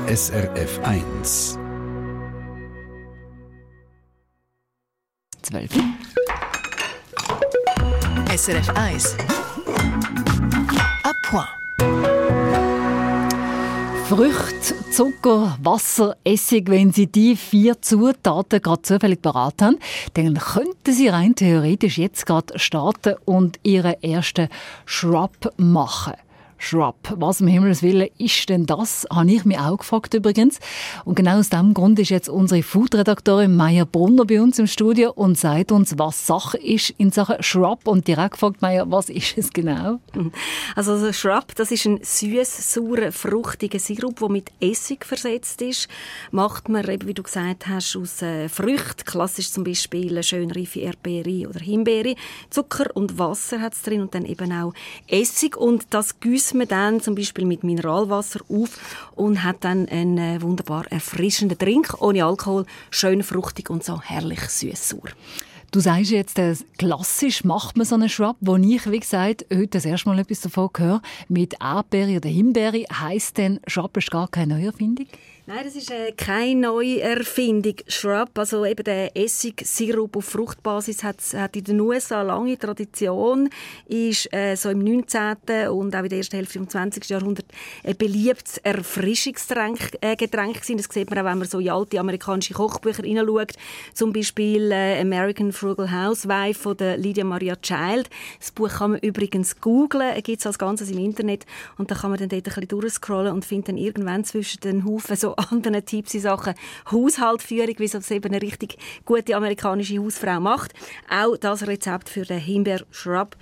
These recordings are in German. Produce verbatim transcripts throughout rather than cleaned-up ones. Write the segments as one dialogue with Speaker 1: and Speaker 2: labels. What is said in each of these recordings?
Speaker 1: S R F eins.
Speaker 2: zwölf. S R F eins. A point. Früchte, Zucker, Wasser, Essig, wenn Sie die vier Zutaten gerade zufällig parat haben, dann könnten Sie rein theoretisch jetzt gerade starten und Ihren ersten Shrub machen. Shrub. Was um Himmels Willen ist denn das? Habe ich mich auch gefragt übrigens. Und genau aus diesem Grund ist jetzt unsere Food-Redaktorin Maja Brunner bei uns im Studio und sagt uns, was Sache ist in Sachen Shrub. Und direkt gefragt, Maja, was ist es genau?
Speaker 3: Also, also Shrub, das ist ein süß, saurer, fruchtiger Sirup, der mit Essig versetzt ist. Macht man, eben, wie du gesagt hast, aus äh, Früchten. Klassisch zum Beispiel eine schön reife Erdbeere oder Himbeere. Zucker und Wasser hat es drin und dann eben auch Essig. Und das gießt man dann zum Beispiel mit Mineralwasser auf und hat dann einen äh, wunderbar erfrischenden Trink ohne Alkohol, schön fruchtig und so herrlich süß-sauer.
Speaker 2: Du sagst jetzt, äh, klassisch macht man so einen Shrub, wo ich, wie gesagt, heute das erste Mal etwas davon höre. Mit Erdbeere oder Himbeere heisst denn, Shrub ist gar keine Neuerfindung?
Speaker 3: Nein, das ist äh, keine Neuerfindung. Shrub, also eben der Essig-Sirup auf Fruchtbasis, hat, hat in den U S A eine lange Tradition, ist äh, so im neunzehnten und auch in der ersten Hälfte des zwanzigsten Jahrhunderts ein beliebtes Erfrischungsgetränk äh, Getränk gewesen. Das sieht man auch, wenn man so in alte amerikanische Kochbücher hineinschaut. Zum Beispiel äh, American Frugal Housewife von der Lydia Maria Child. Das Buch kann man übrigens googlen, gibt es als Ganzes im Internet und da kann man dann dort ein bisschen durchscrollen und findet dann irgendwann zwischen den Haufen so anderen Tipps in Sachen Haushaltsführung, wie es eben eine richtig gute amerikanische Hausfrau macht. Auch das Rezept für den Himbeer-Shrub,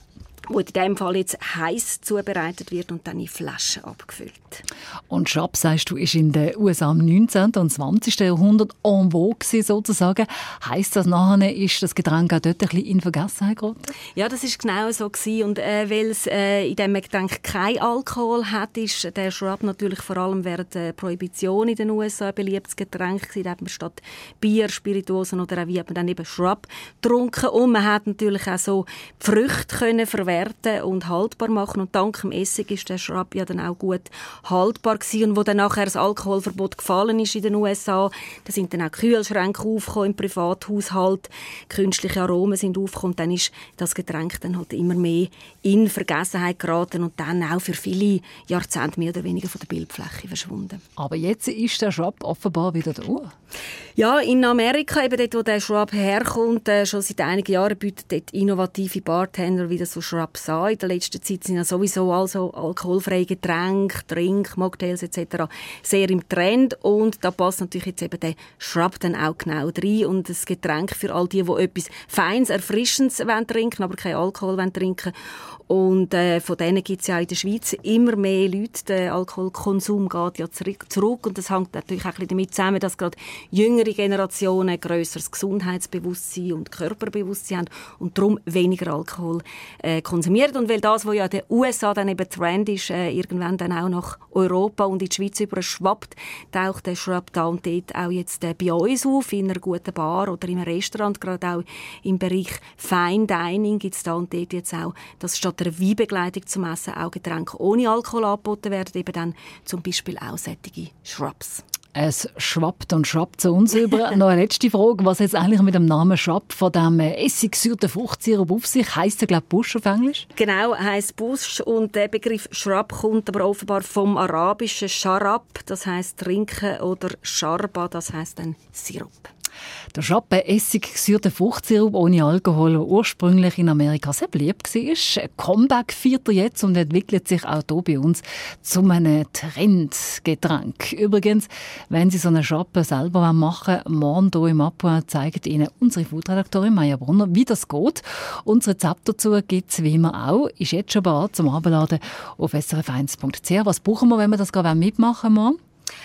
Speaker 3: wo in diesem Fall jetzt heiß zubereitet wird und dann in Flaschen abgefüllt.
Speaker 2: Und Shrub, sagst du, ist in den U S A im neunzehnten und zwanzigsten Jahrhundert en vogue sozusagen. Heisst das nachher, ist das Getränk auch dort ein bisschen in Vergessenheit geraten?
Speaker 3: Ja, das ist genau so gewesen. Und äh, weil es äh, in diesem Getränk kein Alkohol hat, ist der Shrub natürlich vor allem während der Prohibition in den U S A ein beliebtes Getränk gewesen. Da hat man statt Bier, Spirituosen oder auch wie hat man dann eben Shrub getrunken. Und man hat natürlich auch so die Früchte können verwerten und haltbar machen. Und dank dem Essig ist der Shrub ja dann auch gut haltbar gewesen. Und wo dann nachher das Alkoholverbot gefallen ist in den U S A, da sind dann auch Kühlschränke aufgekommen im Privathaushalt, künstliche Aromen sind aufgekommen. Und dann ist das Getränk dann halt immer mehr in Vergessenheit geraten und dann auch für viele Jahrzehnte mehr oder weniger von der Bildfläche verschwunden.
Speaker 2: Aber jetzt ist der Shrub offenbar wieder da.
Speaker 3: Ja, in Amerika, eben dort, wo der Shrub herkommt, äh, schon seit einigen Jahren bieten dort innovative Bartender wieder so Shrubs an. In der letzten Zeit sind ja sowieso also alkoholfreie Getränke, Drink, Mocktails et cetera sehr im Trend und da passt natürlich jetzt eben der Shrub dann auch genau rein und das Getränk für all die, die etwas Feines, Erfrischendes trinken wollen, aber keinen Alkohol trinken wollen. Und äh, von denen gibt es ja in der Schweiz immer mehr Leute. Der Alkoholkonsum geht ja zurück, zurück. Und das hängt natürlich auch ein bisschen damit zusammen, dass gerade jüngere Generationen ein grösseres Gesundheitsbewusstsein und Körperbewusstsein haben und darum weniger Alkohol äh, konsumieren. Und weil das, was ja in den U S A dann eben Trend ist, äh, irgendwann dann auch nach Europa und in die Schweiz überschwappt, taucht der Shrub da und dort auch jetzt äh, bei uns auf, in einer guten Bar oder im Restaurant, gerade auch im Bereich Fine Dining gibt es da und dort jetzt auch, dass statt der Weinbegleitung zum Essen auch Getränke ohne Alkohol angeboten werden, eben dann zum Beispiel auch solche Shrubs.
Speaker 2: Es schwappt und schwappt zu uns über. Noch eine letzte Frage. Was jetzt eigentlich mit dem Namen Shrub von dem essiggesäuerten Fruchtsirup auf sich? Heisst der, glaube ich, Busch auf Englisch?
Speaker 3: Genau, heisst Busch. Und der Begriff Shrub kommt aber offenbar vom arabischen Sharab, das heisst trinken, oder Sharba, das heisst dann Sirup.
Speaker 2: Der Shrub, ein essiggesäuerter Fruchtsirup ohne Alkohol, der ursprünglich in Amerika sehr beliebt war. Ein Comeback feiert er jetzt und entwickelt sich auch hier bei uns zu einem Trendgetränk. Übrigens, wenn Sie so einen Shrub selber machen wollen, morgen hier im Appoint zeigt Ihnen unsere Foodredaktorin Maja Brunner, wie das geht. Und das Rezept dazu gibt es wie immer auch. Ist jetzt schon bereit zum Abladen auf s r f eins punkt c h. Was brauchen wir, wenn wir das gerade mitmachen wollen?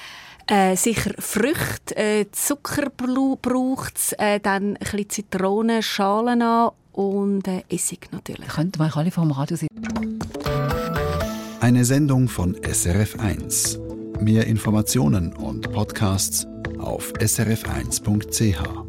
Speaker 3: Äh, sicher Früchte, äh, Zucker braucht es, äh, dann ein bisschen Zitronenschalen an und äh, Essig natürlich.
Speaker 2: Könnten wir alle vom Radio sehen.
Speaker 1: Eine Sendung von S R F eins. Mehr Informationen und Podcasts auf s r f eins punkt c h.